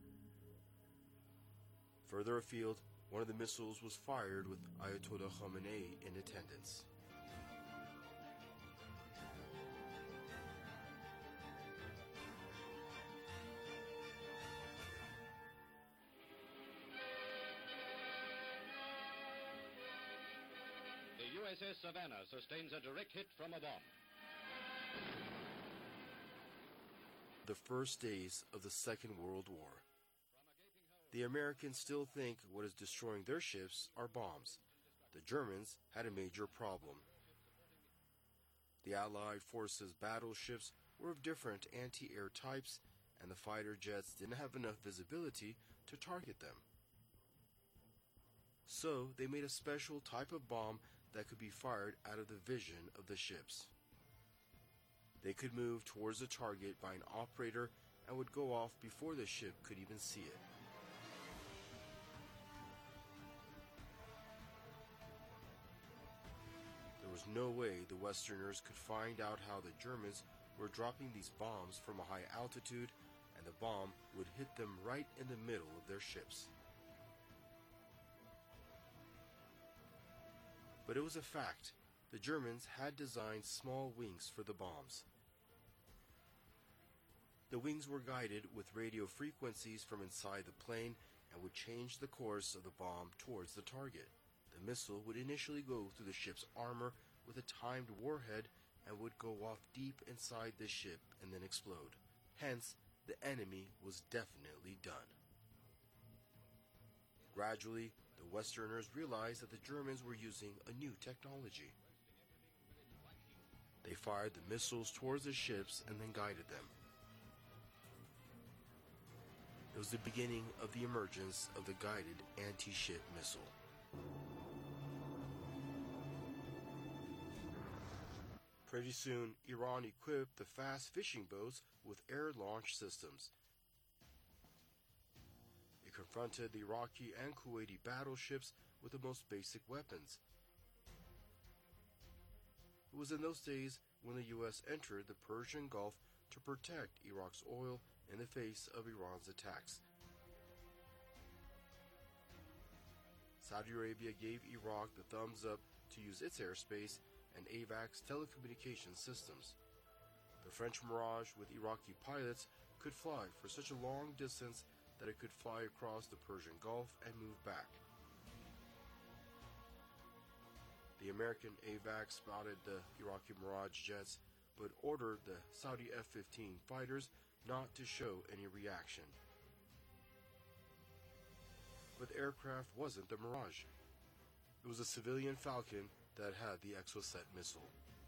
Further afield, one of the missiles was fired with Ayatollah Khamenei in attendance. The U S S Savannah sustains a direct hit from a bomb. The first days of the Second World War. The Americans still think what is destroying their ships are bombs. The Germans had a major problem. The Allied forces' battleships were of different anti-air types, and the fighter jets didn't have enough visibility to target them. So they made a special type of bomb that could be fired out of the vision of the ships. They could move towards the target by an operator and would go off before the ship could even see it. There was no way the Westerners could find out how the Germans were dropping these bombs from a high altitude, and the bomb would hit them right in the middle of their ships. But it was a fact. The Germans had designed small wings for the bombs. The wings were guided with radio frequencies from inside the plane and would change the course of the bomb towards the target. The missile would initially go through the ship's armor with a timed warhead and would go off deep inside the ship and then explode. Hence, the enemy was definitely done. Gradually, The Westerners realized that the Germans were using a new technology. They fired the missiles towards the ships and then guided them. It was the beginning of the emergence of the guided anti-ship missile. Pretty soon, Iran equipped the fast fishing boats with air-launched systems. It confronted the Iraqi and Kuwaiti battleships with the most basic weapons. It was in those days when the U S entered the Persian Gulf to protect Iraq's oil in the face of Iran's attacks. Saudi Arabia gave Iraq the thumbs up to use its airspace and AVAX telecommunication systems. The French Mirage with Iraqi pilots could fly for such a long distance that it could fly across the Persian Gulf and move back. The American AVAX spotted the Iraqi Mirage jets, but ordered the Saudi F fifteen fighters not to show any reaction. But the aircraft wasn't the Mirage. It was a civilian Falcon that had the Exocet missile.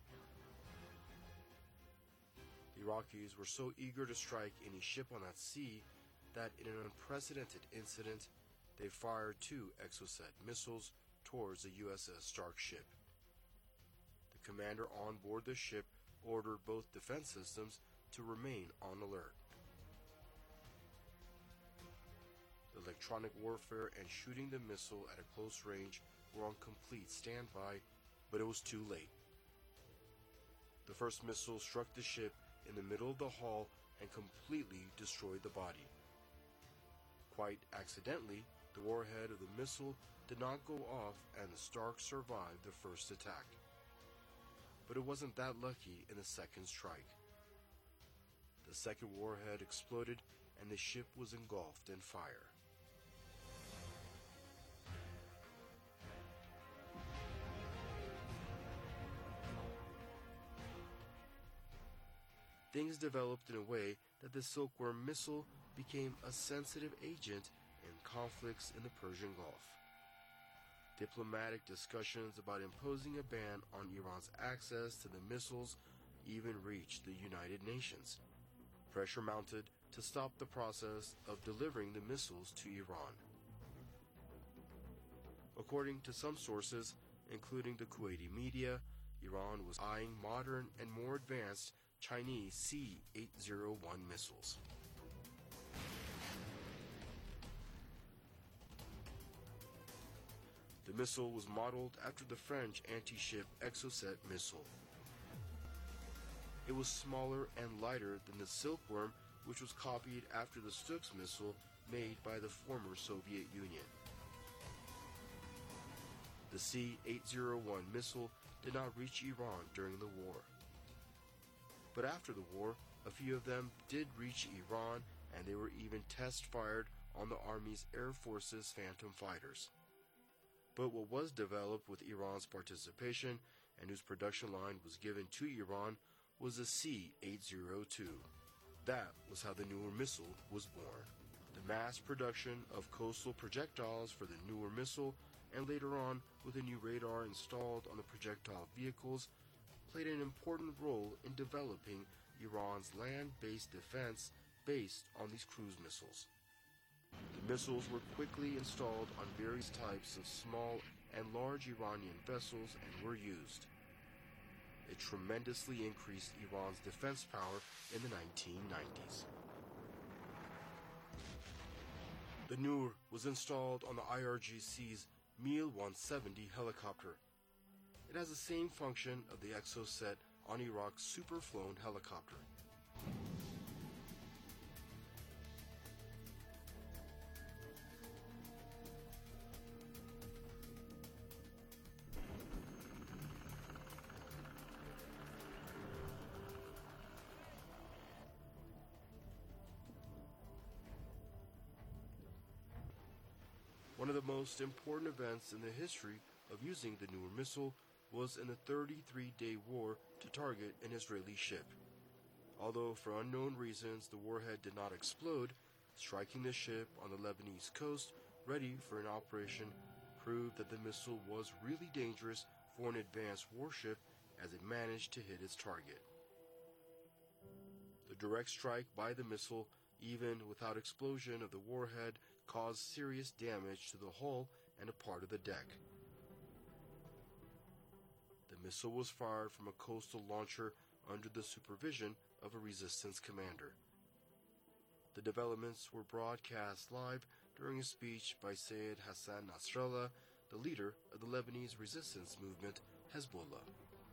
The Iraqis were so eager to strike any ship on that sea that in an unprecedented incident, they fired two Exocet missiles towards the U S S Stark ship. The commander on board the ship ordered both defense systems to remain on alert. Electronic warfare and shooting the missile at a close range were on complete standby, but it was too late. The first missile struck the ship in the middle of the hull and completely destroyed the body. Quite accidentally, the warhead of the missile did not go off and the Stark survived the first attack. But it wasn't that lucky in the second strike. The second warhead exploded and the ship was engulfed in fire. Things developed in a way that the Silkworm missile became a sensitive agent in conflicts in the Persian Gulf. Diplomatic discussions about imposing a ban on Iran's access to the missiles even reached the United Nations. Pressure mounted to stop the process of delivering the missiles to Iran. According to some sources, including the Kuwaiti media, Iran was eyeing modern and more advanced Chinese C eight oh one missiles. The missile was modeled after the French anti-ship Exocet missile. It was smaller and lighter than the Silkworm, which was copied after the Stuks missile made by the former Soviet Union. The C eight oh one missile did not reach Iran during the war. But after the war, a few of them did reach Iran, and they were even test-fired on the Army's Air Force's Phantom fighters. But what was developed with Iran's participation and whose production line was given to Iran was the C eight oh two. That was how the newer missile was born. The mass production of coastal projectiles for the newer missile, and later on with a new radar installed on the projectile vehicles, played an important role in developing Iran's land-based defense based on these cruise missiles. The missiles were quickly installed on various types of small and large Iranian vessels and were used. It tremendously increased Iran's defense power in the nineteen nineties. The Noor was installed on the I R G C's Mil one seventy helicopter. It has the same function of the Exocet on Iraq's Superflown helicopter. One of the most important events in the history of using the Noor missile was in the thirty-three day war to target an Israeli ship. Although for unknown reasons the warhead did not explode, striking the ship on the Lebanese coast ready for an operation proved that the missile was really dangerous for an advanced warship as it managed to hit its target. The direct strike by the missile, even without explosion of the warhead, caused serious damage to the hull and a part of the deck. The missile was fired from a coastal launcher under the supervision of a resistance commander. The developments were broadcast live during a speech by Sayyid Hassan Nasrallah, the leader of the Lebanese resistance movement, Hezbollah.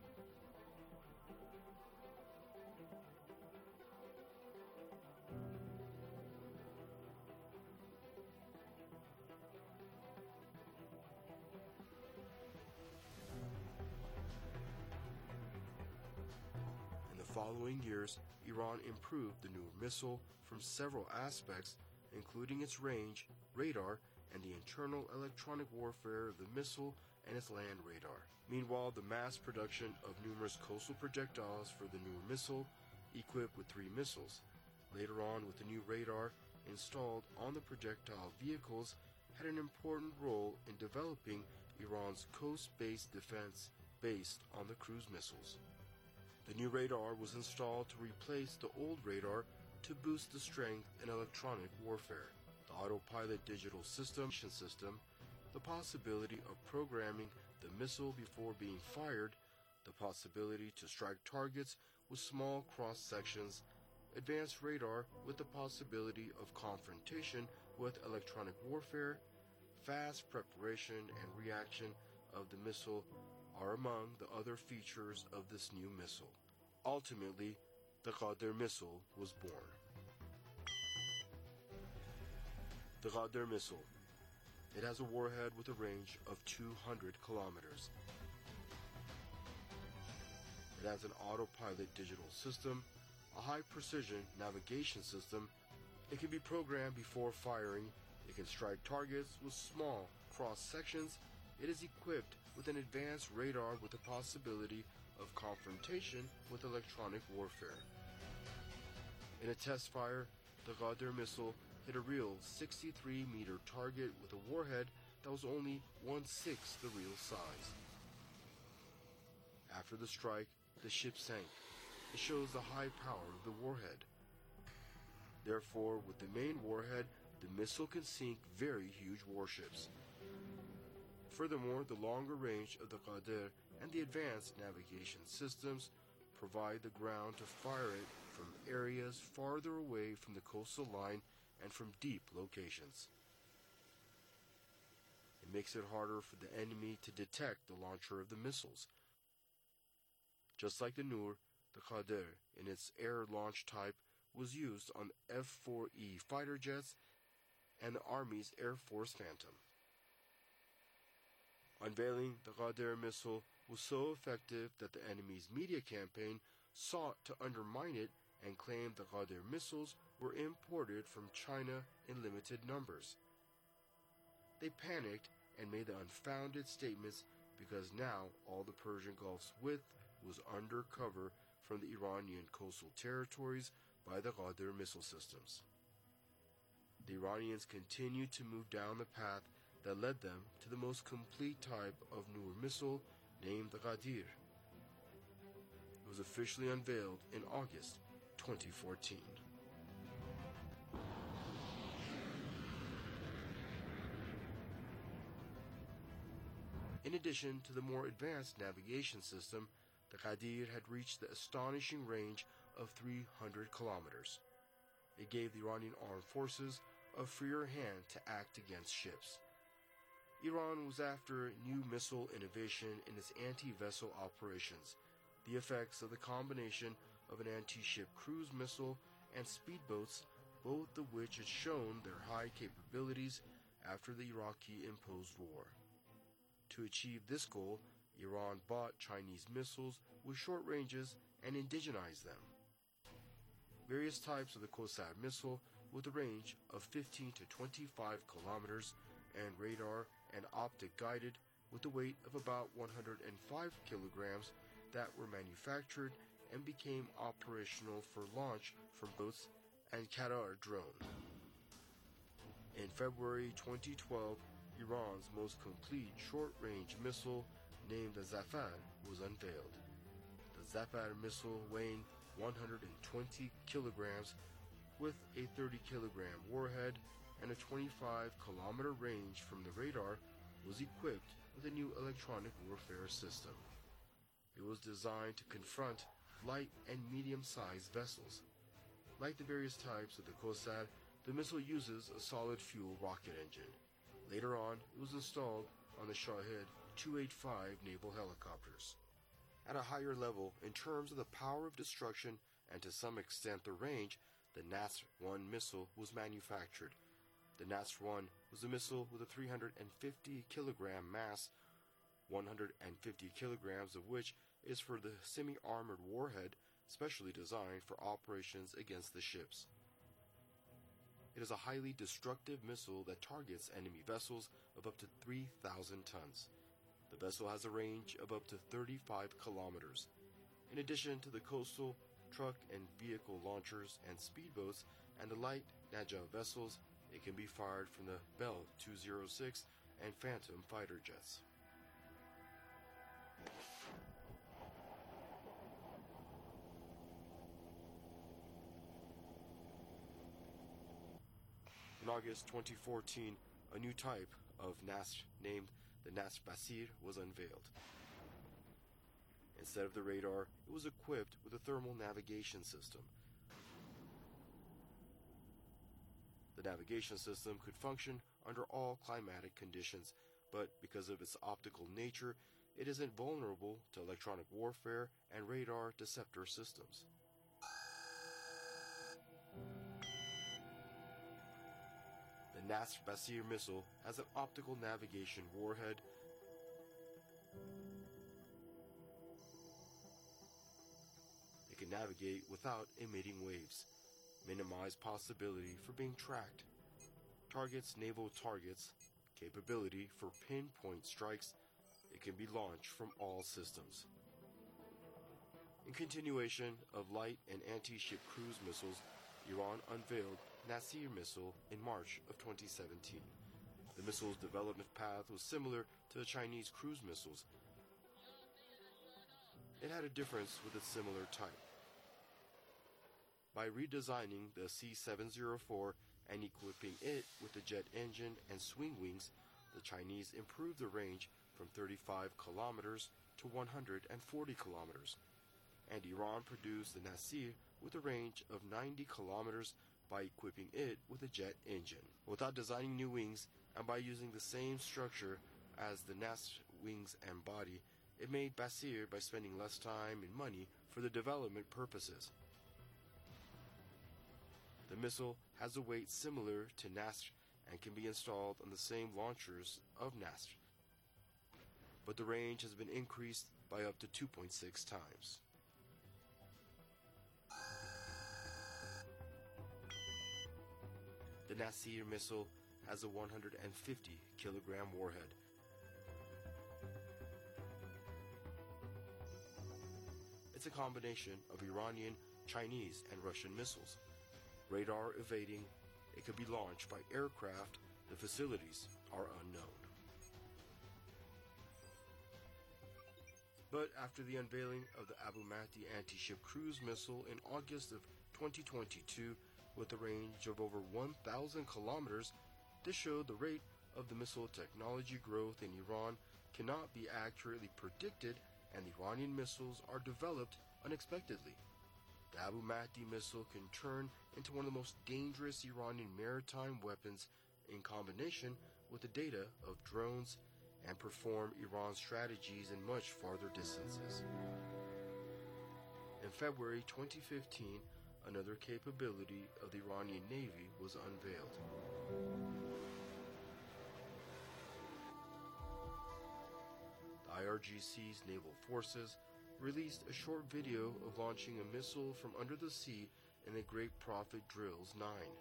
In the following years, Iran improved the Nur missile from several aspects, including its range, radar, and the internal electronic warfare of the missile and its land radar. Meanwhile, the mass production of numerous coastal projectiles for the Nur missile, equipped with three missiles, later on with the new radar installed on the projectile vehicles, had an important role in developing Iran's coast-based defense based on the cruise missiles. The new radar was installed to replace the old radar to boost the strength in electronic warfare. The autopilot digital system, system, the possibility of programming the missile before being fired, the possibility to strike targets with small cross-sections, advanced radar with the possibility of confrontation with electronic warfare, fast preparation and reaction of the missile are among the other features of this new missile. Ultimately, the Ghadir missile was born. The Ghadir missile. It has a warhead with a range of two hundred kilometers. It has an autopilot digital system, a high-precision navigation system. It can be programmed before firing. It can strike targets with small cross-sections. It is equipped with an advanced radar with the possibility of confrontation with electronic warfare. In a test fire, the Ghadir missile hit a real sixty-three meter target with a warhead that was only one-sixth the real size. After the strike, the ship sank. It shows the high power of the warhead. Therefore, with the main warhead, the missile can sink very huge warships. Furthermore, the longer range of the Ghadir and the advanced navigation systems provide the ground to fire it from areas farther away from the coastal line and from deep locations. It makes it harder for the enemy to detect the launcher of the missiles. Just like the Nur, the Ghadir, in its air launch type, was used on F four E fighter jets and the Army's Air Force Phantom. Unveiling the Ghadir missile was so effective that the enemy's media campaign sought to undermine it and claimed the Ghadir missiles were imported from China in limited numbers. They panicked and made the unfounded statements because now all the Persian Gulf's width was under cover from the Iranian coastal territories by the Ghadir missile systems. The Iranians continued to move down the path that led them to the most complete type of Nur missile named the Ghadir. It was officially unveiled in August twenty fourteen. In addition to the more advanced navigation system, the Ghadir had reached the astonishing range of three hundred kilometers. It gave the Iranian armed forces a freer hand to act against ships. Iran was after new missile innovation in its anti-vessel operations, the effects of the combination of an anti-ship cruise missile and speedboats, both of which had shown their high capabilities after the Iraqi-imposed war. To achieve this goal, Iran bought Chinese missiles with short ranges and indigenized them. Various types of the Qusayr missile with a range of fifteen to twenty-five kilometers and radar and optic guided with a weight of about one hundred five kilograms that were manufactured and became operational for launch from boats and Qatar drone. In February twenty twelve, Iran's most complete short-range missile, named the Zafar, was unveiled. The Zafar missile, weighing one hundred twenty kilograms, with a thirty kilogram warhead and a twenty-five kilometer range from the radar, was equipped with a new electronic warfare system. It was designed to confront light and medium-sized vessels. Like the various types of the Qusar, the missile uses a solid-fuel rocket engine. Later on, it was installed on the Shahed two eighty-five naval helicopters. At a higher level, in terms of the power of destruction and to some extent the range, the Nasr one missile was manufactured. The Nasr one was a missile with a three hundred fifty kilogram mass, one hundred fifty kilograms of which is for the semi-armored warhead specially designed for operations against the ships. It is a highly destructive missile that targets enemy vessels of up to three thousand tons. The vessel has a range of up to thirty-five kilometers. In addition to the coastal, truck and vehicle launchers and speedboats and the light Najah vessels, it can be fired from the Bell two oh six and Phantom fighter jets. In August twenty fourteen, a new type of Nasr named the Nasr Basir was unveiled. Instead of the radar, it was equipped with a thermal navigation system. The navigation system could function under all climatic conditions, but because of its optical nature, it isn't vulnerable to electronic warfare and radar deceptor systems. The Nasr Basir missile has an optical navigation warhead it can navigate without emitting waves, minimize possibility for being tracked, targets naval targets, capability for pinpoint strikes. It can be launched from all systems. In continuation of light and anti-ship cruise missiles, Iran unveiled Nasir missile in March of twenty seventeen. The missile's development path was similar to the Chinese cruise missiles. It had a difference with its similar type. By redesigning the C seven oh four and equipping it with a jet engine and swing wings, the Chinese improved the range from thirty-five kilometers to one hundred forty kilometers. And Iran produced the Nasir with a range of ninety kilometers by equipping it with a jet engine. Without designing new wings and by using the same structure as the Nasr wings and body, it made Basir by spending less time and money for the development purposes. The missile has a weight similar to Nasr and can be installed on the same launchers of Nasr, but the range has been increased by up to two point six times. The Nasir missile has a one hundred fifty kilogram warhead. It's a combination of Iranian, Chinese, and Russian missiles. Radar evading, it could be launched by aircraft. The facilities are unknown. But after the unveiling of the Abu Mahdi anti-ship cruise missile in August of twenty twenty-two, with a range of over one thousand kilometers, this showed the rate of the missile technology growth in Iran cannot be accurately predicted, and the Iranian missiles are developed unexpectedly. The Abu Mahdi missile can turn into one of the most dangerous Iranian maritime weapons in combination with the data of drones and perform Iran's strategies in much farther distances. In February twenty fifteen, another capability of the Iranian Navy was unveiled. The I R G C's naval forces released a short video of launching a missile from under the sea in the Great Prophet Drills nine.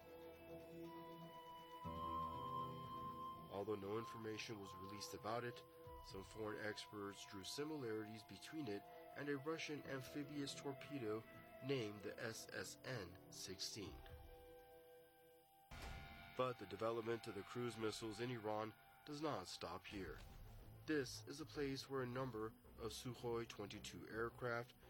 Although no information was released about it, some foreign experts drew similarities between it and a Russian amphibious torpedo named the S S N sixteen. But the development of the cruise missiles in Iran does not stop here. This is a place where a number of Sukhoi twenty-two aircraft